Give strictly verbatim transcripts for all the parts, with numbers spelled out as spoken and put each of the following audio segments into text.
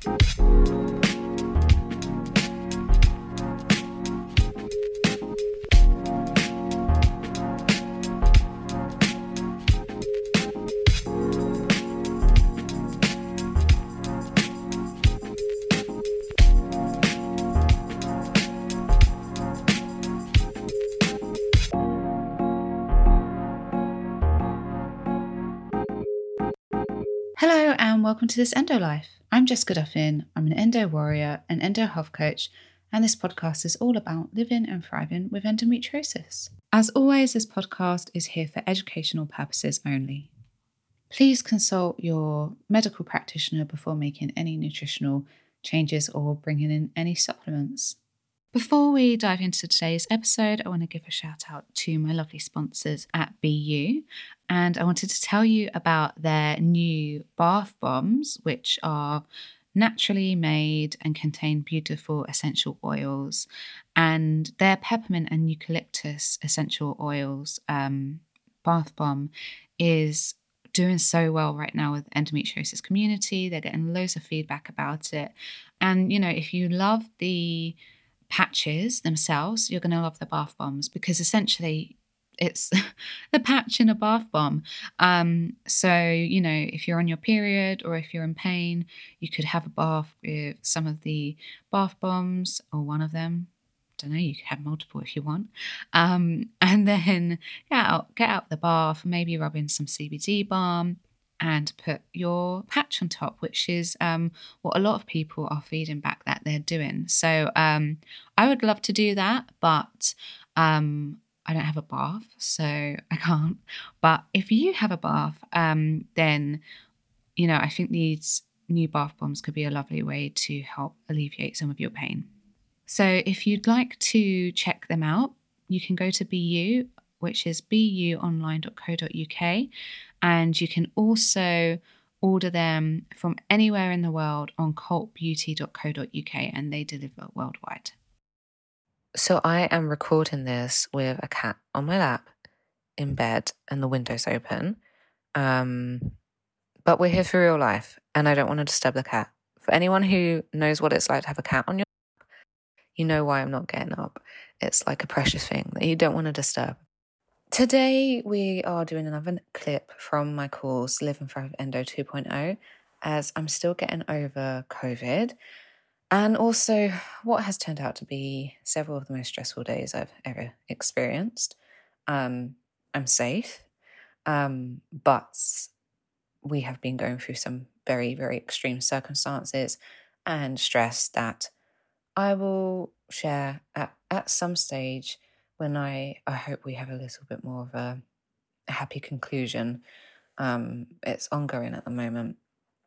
Hello and welcome to this Endo Life. I'm Jessica Duffin. I'm an endo warrior, an endo health coach, and this podcast is all about living and thriving with endometriosis. As always, this podcast is here for educational purposes only. Please consult your medical practitioner before making any nutritional changes or bringing in any supplements. Before we dive into today's episode, I want to give a shout out to my lovely sponsors at B U. And I wanted to tell you about their new bath bombs, which are naturally made and contain beautiful essential oils. And their peppermint and eucalyptus essential oils um, bath bomb is doing so well right now with endometriosis community. They're getting loads of feedback about it. And, you know, if you love the patches themselves, you're going to love the bath bombs because essentially it's the patch in a bath bomb. Um, so, you know, if you're on your period or if you're in pain, you could have a bath with some of the bath bombs or one of them. Don't know, you could have multiple if you want. Um, and then get out, get out the bath, maybe rub in some C B D balm and put your patch on top, which is um, what a lot of people are feeding back that they're doing. So um, I would love to do that, but um, I don't have a bath, so I can't. But if you have a bath, um, then, you know, I think these new bath bombs could be a lovely way to help alleviate some of your pain. So if you'd like to check them out, you can go to B U, which is b u online dot co dot u k. And you can also order them from anywhere in the world on cult beauty dot co dot u k, and they deliver worldwide. So I am recording this with a cat on my lap in bed and the window's open. Um, but we're here for real life and I don't want to disturb the cat. For anyone who knows what it's like to have a cat on your lap, you know why I'm not getting up. It's like a precious thing that you don't want to disturb. Today we are doing another clip from my course Live and Thrive Endo two point oh, as I'm still getting over COVID and also what has turned out to be several of the most stressful days I've ever experienced. Um, I'm safe, um, but we have been going through some very, very extreme circumstances and stress that I will share at, at some stage when I, I hope we have a little bit more of a, a happy conclusion. Um, it's ongoing at the moment.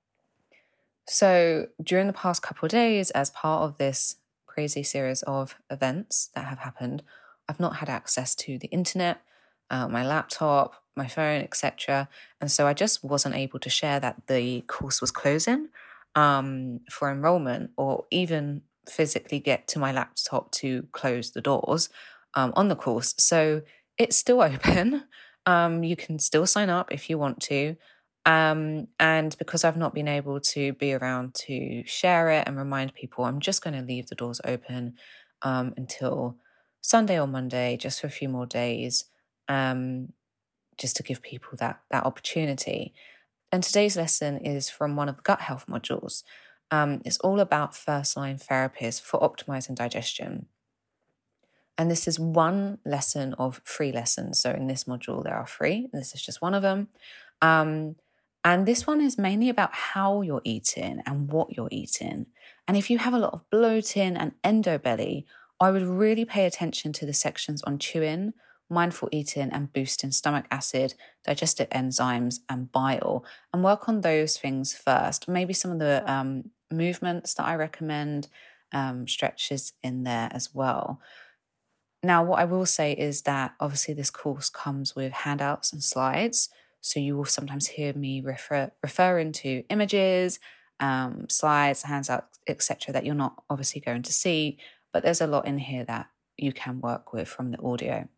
So during the past couple of days, as part of this crazy series of events that have happened, I've not had access to the internet, uh, my laptop, my phone, et cetera. And so I just wasn't able to share that the course was closing um, for enrollment or even physically get to my laptop to close the doors um, on the course. So it's still open. Um, you can still sign up if you want to. Um, and because I've not been able to be around to share it and remind people, I'm just going to leave the doors open um, until Sunday or Monday, just for a few more days, um, just to give people that that opportunity. And today's lesson is from one of the gut health modules. Um, it's all about first-line therapies for optimizing digestion. And this is one lesson of three lessons. So in this module, there are three. This is just one of them. Um, and this one is mainly about how you're eating and what you're eating. And if you have a lot of bloating and endobelly, I would really pay attention to the sections on chewing, mindful eating, and boosting stomach acid, digestive enzymes, and bile, and work on those things first. Maybe some of the um, movements that I recommend, um, stretches in there as well. Now, what I will say is that obviously this course comes with handouts and slides. So you will sometimes hear me refer referring to images, um, slides, handouts, et cetera that you're not obviously going to see, but there's a lot in here that you can work with from the audio.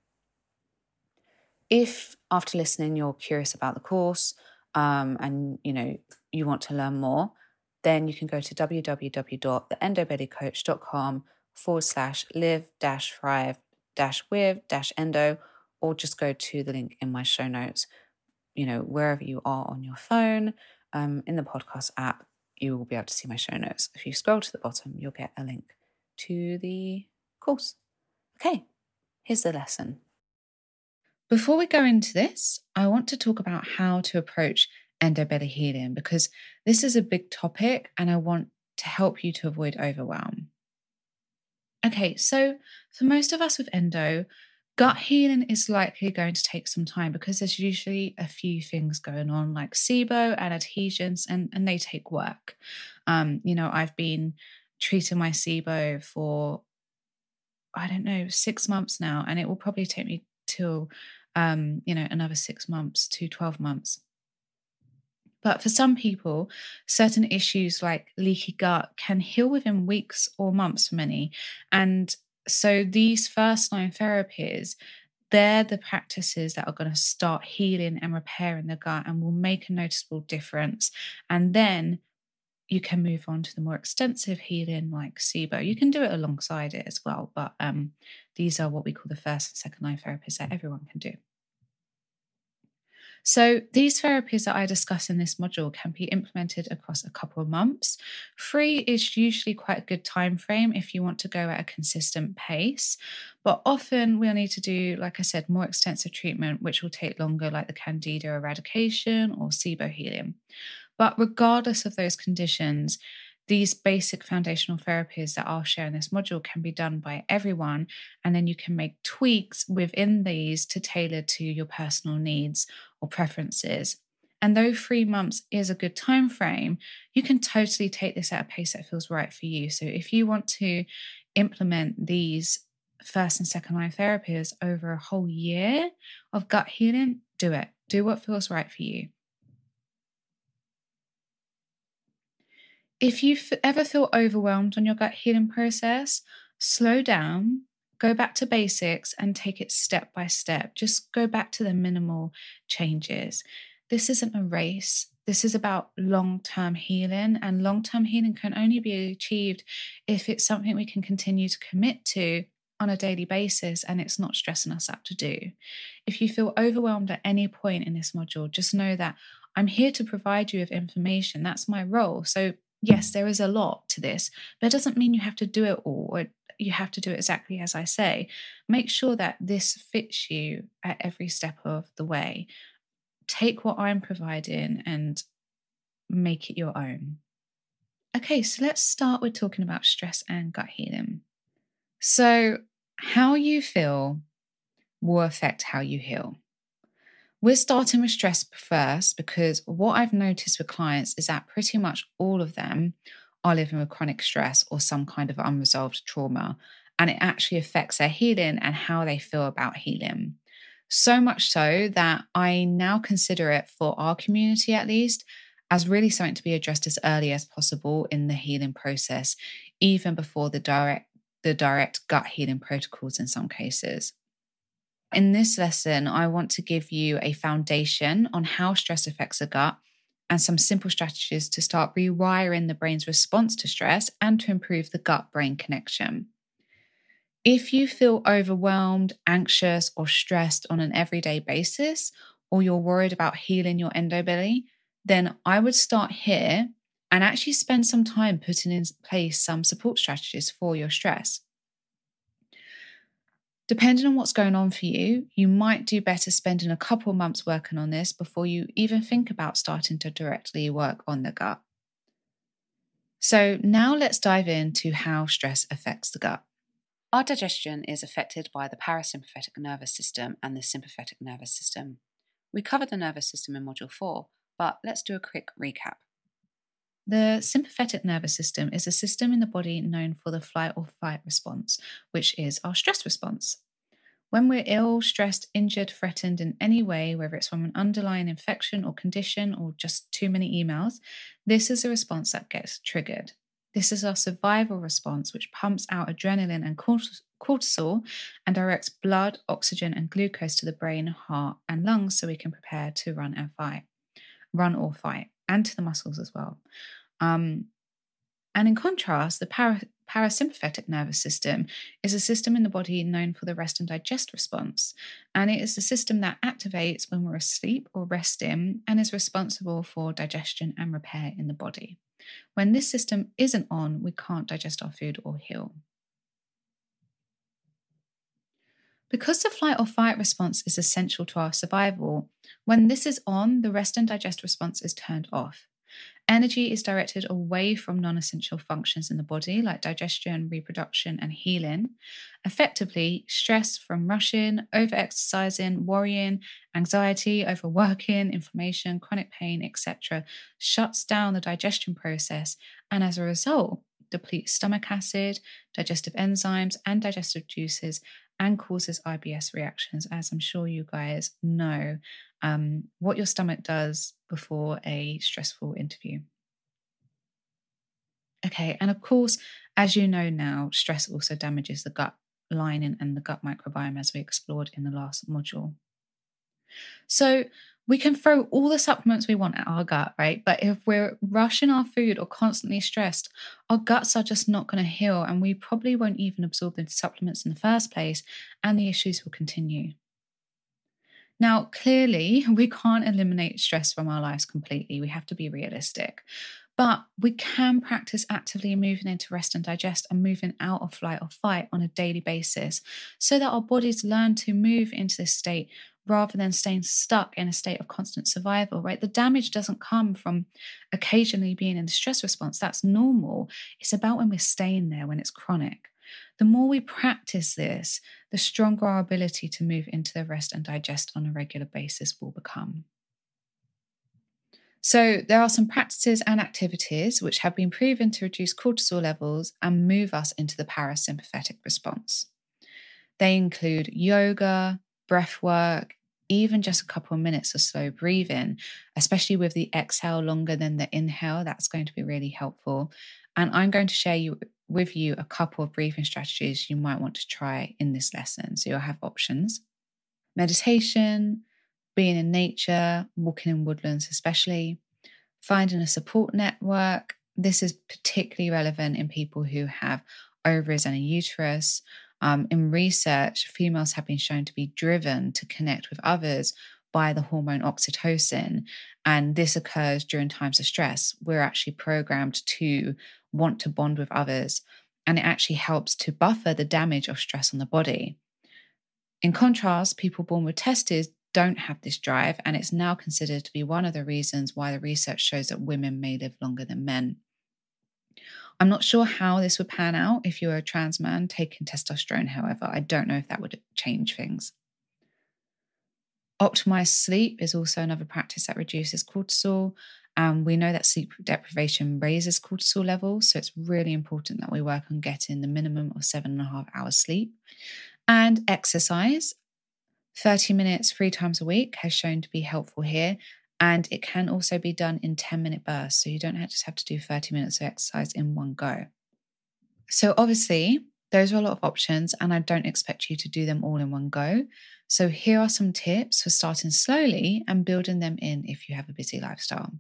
If after listening you're curious about the course um, and you know you want to learn more, then you can go to www.theendobellycoach.com forward slash live dash thrive dash with dash endo, or just go to the link in my show notes. You know, wherever you are on your phone, um, in the podcast app, you will be able to see my show notes. If you scroll to the bottom, you'll get a link to the course. Okay, here's the lesson. Before we go into this, I want to talk about how to approach endobelly healing, because this is a big topic and I want to help you to avoid overwhelm. Okay, so for most of us with endo, gut healing is likely going to take some time because there's usually a few things going on like SIBO and adhesions, and, and they take work. Um, you know, I've been treating my SIBO for, I don't know, six months now, and it will probably take me till, um, you know, another six months to twelve months. But for some people, certain issues like leaky gut can heal within weeks or months for many. And so these first line therapies, they're the practices that are going to start healing and repairing the gut and will make a noticeable difference. And then you can move on to the more extensive healing like SIBO. You can do it alongside it as well. But um, these are what we call the first and second line therapies that everyone can do. So these therapies that I discuss in this module can be implemented across a couple of months. Three is usually quite a good time frame if you want to go at a consistent pace. But often we'll need to do, like I said, more extensive treatment, which will take longer, like the Candida eradication or SIBO healing. But regardless of those conditions, these basic foundational therapies that I'll share in this module can be done by everyone, and then you can make tweaks within these to tailor to your personal needs or preferences. And though three months is a good time frame, you can totally take this at a pace that feels right for you. So if you want to implement these first and second line therapies over a whole year of gut healing, do it. Do what feels right for you. If you f- ever feel overwhelmed on your gut healing process, slow down, go back to basics and take it step by step. Just go back to the minimal changes. This isn't a race. This is about long-term healing, and long-term healing can only be achieved if it's something we can continue to commit to on a daily basis and it's not stressing us out to do. If you feel overwhelmed at any point in this module, just know that I'm here to provide you with information. That's my role. So yes, there is a lot to this, but it doesn't mean you have to do it all or you have to do it exactly as I say. Make sure that this fits you at every step of the way. Take what I'm providing and make it your own. Okay, so let's start with talking about stress and gut healing. So, how you feel will affect how you heal. We're starting with stress first because what I've noticed with clients is that pretty much all of them are living with chronic stress or some kind of unresolved trauma, and it actually affects their healing and how they feel about healing. So much so that I now consider it, for our community at least, as really something to be addressed as early as possible in the healing process, even before the direct the direct gut healing protocols in some cases. In this lesson, I want to give you a foundation on how stress affects the gut and some simple strategies to start rewiring the brain's response to stress and to improve the gut-brain connection. If you feel overwhelmed, anxious, or stressed on an everyday basis, or you're worried about healing your endobelly, then I would start here and actually spend some time putting in place some support strategies for your stress. Depending on what's going on for you, you might do better spending a couple of months working on this before you even think about starting to directly work on the gut. So now let's dive into how stress affects the gut. Our digestion is affected by the parasympathetic nervous system and the sympathetic nervous system. We covered the nervous system in Module four, but let's do a quick recap. The sympathetic nervous system is a system in the body known for the flight or fight response, which is our stress response. When we're ill, stressed, injured, threatened in any way, whether it's from an underlying infection or condition or just too many emails, this is a response that gets triggered. This is our survival response, which pumps out adrenaline and cortisol and directs blood, oxygen, and glucose to the brain, heart, and lungs so we can prepare to run and fight, run or fight, and to the muscles as well. Um, and in contrast, the para- parasympathetic nervous system is a system in the body known for the rest and digest response. And it is the system that activates when we're asleep or resting and is responsible for digestion and repair in the body. When this system isn't on, we can't digest our food or heal. Because the flight or fight response is essential to our survival, when this is on, the rest and digest response is turned off. Energy is directed away from non-essential functions in the body like digestion, reproduction, and healing. Effectively, stress from rushing, over-exercising, worrying, anxiety, overworking, inflammation, chronic pain, et cetera shuts down the digestion process and as a result, depletes stomach acid, digestive enzymes, and digestive juices and causes I B S reactions, as I'm sure you guys know um, what your stomach does before a stressful interview. Okay, and of course, as you know now, stress also damages the gut lining and the gut microbiome, as we explored in the last module. So we can throw all the supplements we want at our gut, right? But if we're rushing our food or constantly stressed, our guts are just not going to heal and we probably won't even absorb the supplements in the first place and the issues will continue. Now, clearly, we can't eliminate stress from our lives completely. We have to be realistic. But we can practice actively moving into rest and digest and moving out of flight or fight on a daily basis so that our bodies learn to move into this state rather than staying stuck in a state of constant survival, right? The damage doesn't come from occasionally being in the stress response. That's normal. It's about when we're staying there, when it's chronic. The more we practice this, the stronger our ability to move into the rest and digest on a regular basis will become. So there are some practices and activities which have been proven to reduce cortisol levels and move us into the parasympathetic response. They include yoga, breath work, even just a couple of minutes of slow breathing, especially with the exhale longer than the inhale. That's going to be really helpful. And I'm going to share you, with you a couple of breathing strategies you might want to try in this lesson. So you'll have options. Meditation, being in nature, walking in woodlands especially, finding a support network. This is particularly relevant in people who have ovaries and a uterus. Um, in research, females have been shown to be driven to connect with others by the hormone oxytocin, and this occurs during times of stress. We're actually programmed to want to bond with others, and it actually helps to buffer the damage of stress on the body. In contrast, people born with testes don't have this drive, and it's now considered to be one of the reasons why the research shows that women may live longer than men. I'm not sure how this would pan out if you were a trans man taking testosterone, however. I don't know if that would change things. Optimized sleep is also another practice that reduces cortisol. Um, we know that sleep deprivation raises cortisol levels, so it's really important that we work on getting the minimum of seven and a half hours sleep. And exercise, thirty minutes three times a week has shown to be helpful here. And it can also be done in ten minute bursts. So you don't just have to do thirty minutes of exercise in one go. So obviously, those are a lot of options and I don't expect you to do them all in one go. So here are some tips for starting slowly and building them in if you have a busy lifestyle.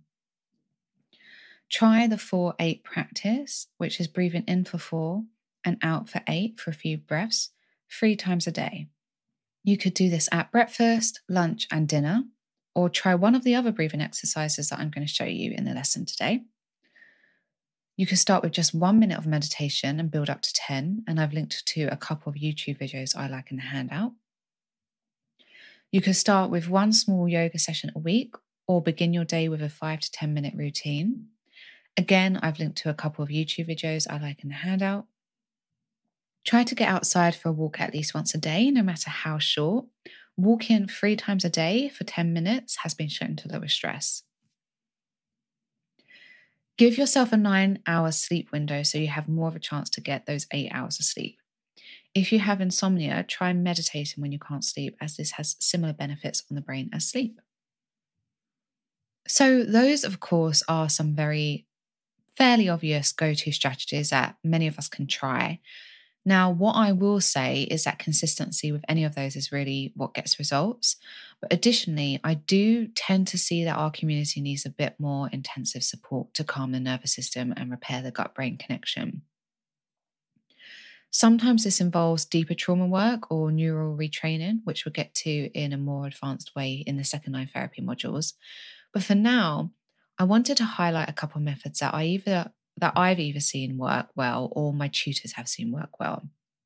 Try the four eight practice, which is breathing in for four and out for eight for a few breaths, three times a day. You could do this at breakfast, lunch, and dinner, or try one of the other breathing exercises that I'm going to show you in the lesson today. You can start with just one minute of meditation and build up to ten, and I've linked to a couple of YouTube videos I like in the handout. You can start with one small yoga session a week, or begin your day with a five to ten minute routine. Again, I've linked to a couple of YouTube videos I like in the handout. Try to get outside for a walk at least once a day, no matter how short. Walking three times a day for ten minutes has been shown to lower stress. Give yourself a nine hour sleep window so you have more of a chance to get those eight hours of sleep. If you have insomnia, try meditating when you can't sleep, as this has similar benefits on the brain as sleep. So those, of course, are some very fairly obvious go-to strategies that many of us can try. Now, what I will say is that consistency with any of those is really what gets results. But additionally, I do tend to see that our community needs a bit more intensive support to calm the nervous system and repair the gut-brain connection. Sometimes this involves deeper trauma work or neural retraining, which we'll get to in a more advanced way in the second line therapy modules. But for now, I wanted to highlight a couple of methods that I either that I've either seen work well or my tutors have seen work well.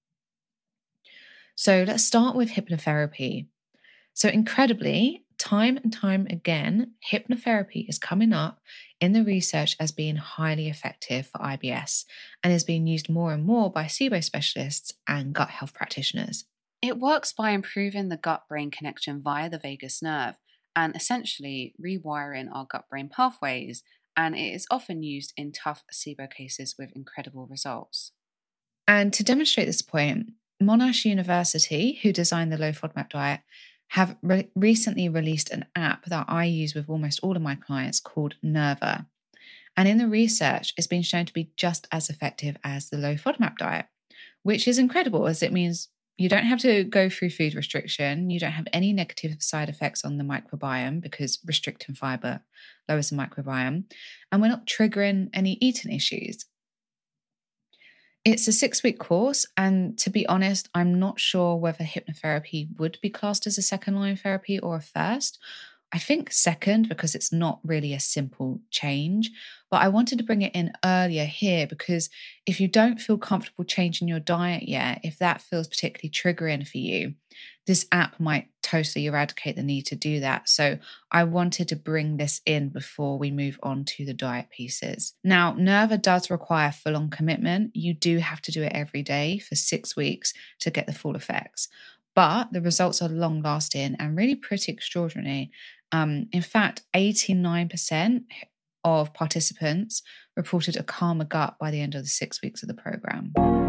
So let's start with hypnotherapy. So incredibly, time and time again, hypnotherapy is coming up in the research as being highly effective for I B S and is being used more and more by SIBO specialists and gut health practitioners. It works by improving the gut-brain connection via the vagus nerve and essentially rewiring our gut-brain pathways, and it is often used in tough SIBO cases with incredible results. And to demonstrate this point, Monash University, who designed the low FODMAP diet, have re- recently released an app that I use with almost all of my clients called Nerva. And in the research, it's been shown to be just as effective as the low FODMAP diet, which is incredible as it means you don't have to go through food restriction. You don't have any negative side effects on the microbiome because restricting fiber lowers the microbiome. And we're not triggering any eating issues. It's a six-week course, and to be honest, I'm not sure whether hypnotherapy would be classed as a second-line therapy or a first. I think second because it's not really a simple change, but I wanted to bring it in earlier here because if you don't feel comfortable changing your diet yet, if that feels particularly triggering for you, this app might totally eradicate the need to do that. So I wanted to bring this in before we move on to the diet pieces. Now, Nerva does require full-on commitment. You do have to do it every day for six weeks to get the full effects. But the results are long-lasting and really pretty extraordinary. Um, in fact, eighty-nine percent of participants reported a calmer gut by the end of the six weeks of the program.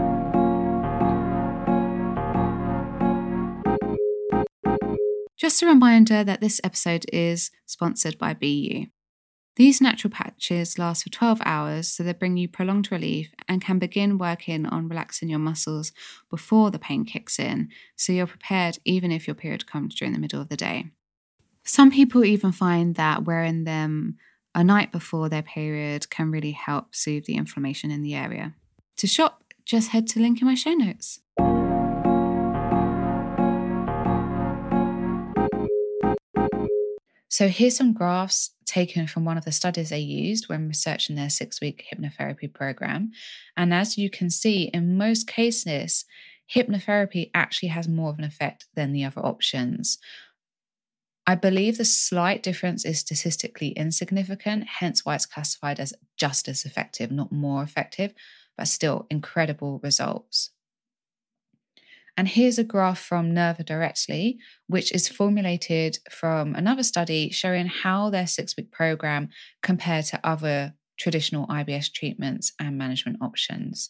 Just a reminder that this episode is sponsored by B U. These natural patches last for twelve hours, so they bring you prolonged relief and can begin working on relaxing your muscles before the pain kicks in, so you're prepared even if your period comes during the middle of the day. Some people even find that wearing them a night before their period can really help soothe the inflammation in the area. To shop, just head to the link in my show notes. So here's some graphs taken from one of the studies they used when researching their six-week hypnotherapy program. And as you can see, in most cases, hypnotherapy actually has more of an effect than the other options. I believe the slight difference is statistically insignificant, hence why it's classified as just as effective, not more effective, but still incredible results. And here's a graph from Nerva directly, which is formulated from another study showing how their six-week program compared to other traditional I B S treatments and management options.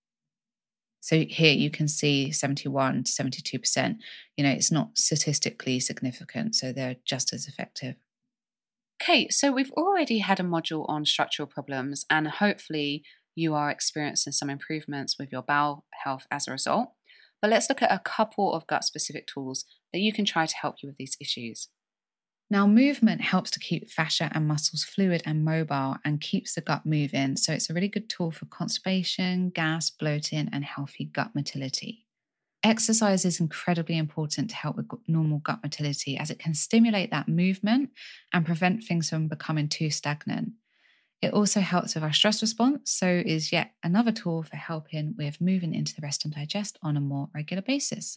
So here you can see seventy-one to seventy-two percent. You know, it's not statistically significant, so they're just as effective. Okay, so we've already had a module on structural problems, and hopefully you are experiencing some improvements with your bowel health as a result. But let's look at a couple of gut-specific tools that you can try to help you with these issues. Now, movement helps to keep fascia and muscles fluid and mobile and keeps the gut moving. So it's a really good tool for constipation, gas, bloating, and healthy gut motility. Exercise is incredibly important to help with normal gut motility as it can stimulate that movement and prevent things from becoming too stagnant. It also helps with our stress response, so is yet another tool for helping with moving into the rest and digest on a more regular basis.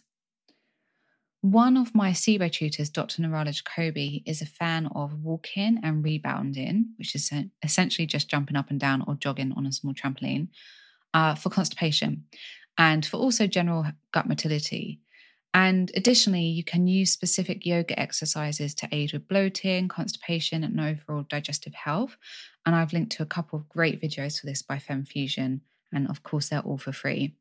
One of my SIBO tutors, Doctor Nirala Jacobi, is a fan of walking and rebounding, which is essentially just jumping up and down or jogging on a small trampoline, uh, for constipation and for also general gut motility. And additionally, you can use specific yoga exercises to aid with bloating, constipation, and overall digestive health. And I've linked to a couple of great videos for this by FemFusion, and of course, they're all for free.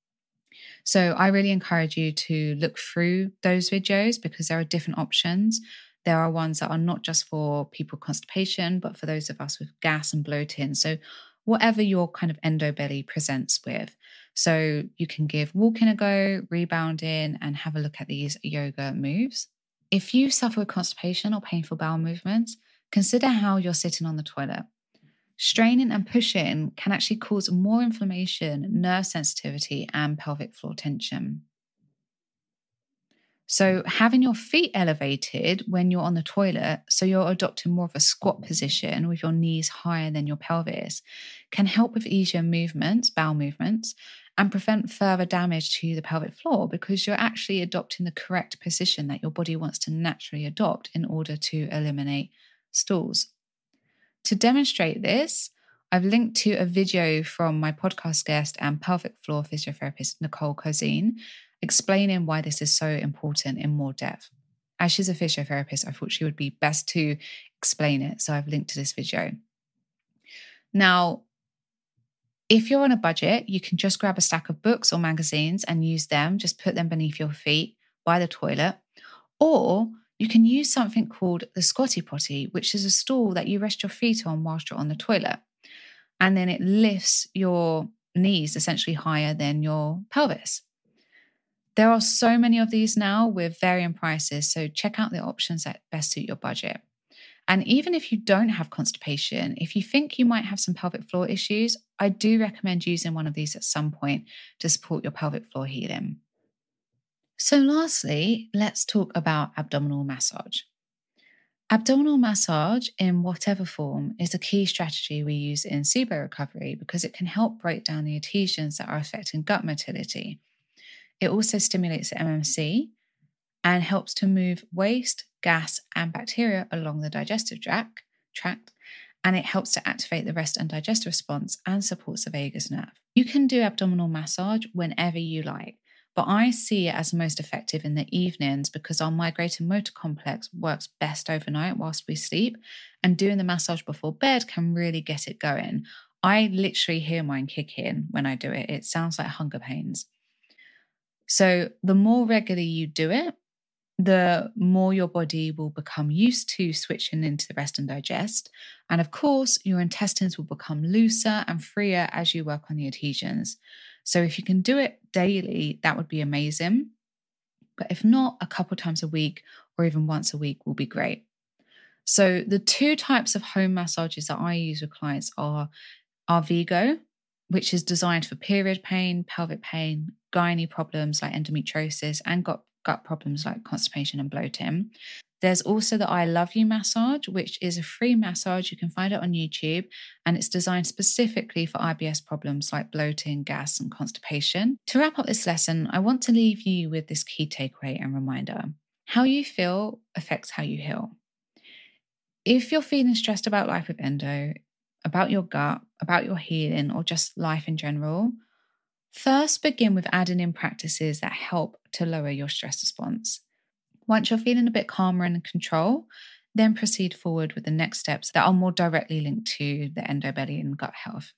So I really encourage you to look through those videos because there are different options. There are ones that are not just for people with constipation, but for those of us with gas and bloating. So whatever your kind of endo belly presents with. So you can give walking a go, rebounding, and have a look at these yoga moves. If you suffer with constipation or painful bowel movements, consider how you're sitting on the toilet. Straining and pushing can actually cause more inflammation, nerve sensitivity, and pelvic floor tension. So having your feet elevated when you're on the toilet, so you're adopting more of a squat position with your knees higher than your pelvis, can help with easier movements, bowel movements, and prevent further damage to the pelvic floor because you're actually adopting the correct position that your body wants to naturally adopt in order to eliminate stools. To demonstrate this, I've linked to a video from my podcast guest and pelvic floor physiotherapist, Nicole Cozine, explaining why this is so important in more depth. As she's a physiotherapist, I thought she would be best to explain it, so I've linked to this video. Now, if you're on a budget, you can just grab a stack of books or magazines and use them, just put them beneath your feet by the toilet, or you can use something called the Squatty Potty, which is a stool that you rest your feet on whilst you're on the toilet. And then it lifts your knees essentially higher than your pelvis. There are so many of these now with varying prices, so check out the options that best suit your budget. And even if you don't have constipation, if you think you might have some pelvic floor issues, I do recommend using one of these at some point to support your pelvic floor healing. So lastly, let's talk about abdominal massage. Abdominal massage in whatever form is a key strategy we use in SIBO recovery because it can help break down the adhesions that are affecting gut motility. It also stimulates the M M C and helps to move waste, gas, and bacteria along the digestive tract, tract, and it helps to activate the rest and digest response and supports the vagus nerve. You can do abdominal massage whenever you like, but I see it as most effective in the evenings because our migrating motor complex works best overnight whilst we sleep, and doing the massage before bed can really get it going. I literally hear mine kick in when I do it. It sounds like hunger pains. So the more regularly you do it, the more your body will become used to switching into the rest and digest. And of course, your intestines will become looser and freer as you work on the adhesions. So if you can do it daily, that would be amazing. But if not, a couple times a week or even once a week will be great. So the two types of home massages that I use with clients are Arvigo, which is designed for period pain, pelvic pain, gynae problems like endometriosis, and gut, gut problems like constipation and bloating. There's also the I Love You massage, which is a free massage. You can find it on YouTube, and it's designed specifically for I B S problems like bloating, gas, and constipation. To wrap up this lesson, I want to leave you with this key takeaway and reminder. How you feel affects how you heal. If you're feeling stressed about life with endo, about your gut, about your healing, or just life in general, first begin with adding in practices that help to lower your stress response. Once you're feeling a bit calmer and in control, then proceed forward with the next steps that are more directly linked to the endo belly and gut health.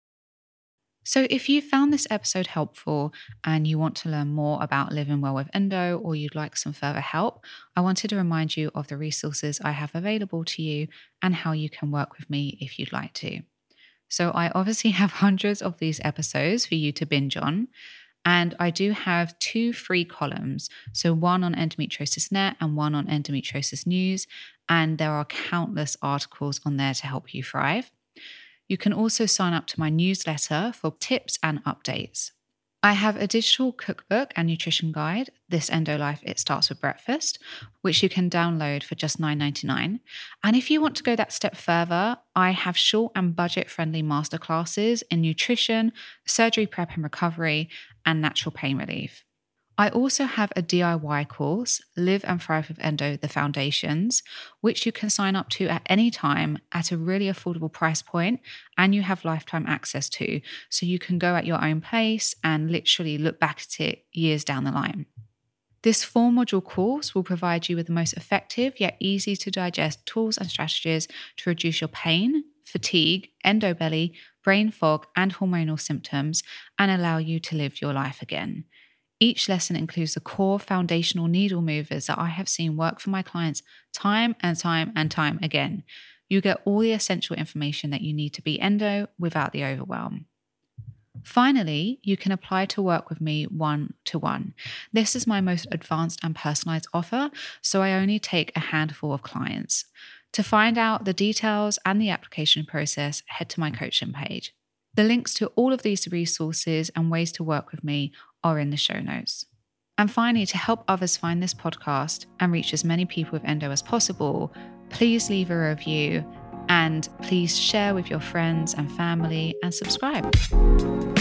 So if you found this episode helpful and you want to learn more about living well with endo, or you'd like some further help, I wanted to remind you of the resources I have available to you and how you can work with me if you'd like to. So I obviously have hundreds of these episodes for you to binge on. And I do have two free columns, so one on Endometriosis Net and one on Endometriosis News, and there are countless articles on there to help you thrive. You can also sign up to my newsletter for tips and updates. I have a digital cookbook and nutrition guide, This Endo Life It Starts With Breakfast, which you can download for just nine dollars and ninety-nine cents. And if you want to go that step further, I have short and budget-friendly masterclasses in nutrition, surgery prep and recovery, and natural pain relief. I also have a D I Y course, Live and Thrive with Endo, The Foundations, which you can sign up to at any time at a really affordable price point, and you have lifetime access to, so you can go at your own pace and literally look back at it years down the line. This four-module course will provide you with the most effective yet easy to digest tools and strategies to reduce your pain, fatigue, endo belly, brain fog, and hormonal symptoms, and allow you to live your life again. Each lesson includes the core foundational needle movers that I have seen work for my clients time and time and time again. You get all the essential information that you need to be endo without the overwhelm. Finally, you can apply to work with me one-to-one. This is my most advanced and personalized offer, so I only take a handful of clients. To find out the details and the application process, head to my coaching page. The links to all of these resources and ways to work with me are in the show notes. And finally, to help others find this podcast and reach as many people with endo as possible, please leave a review and please share with your friends and family and subscribe.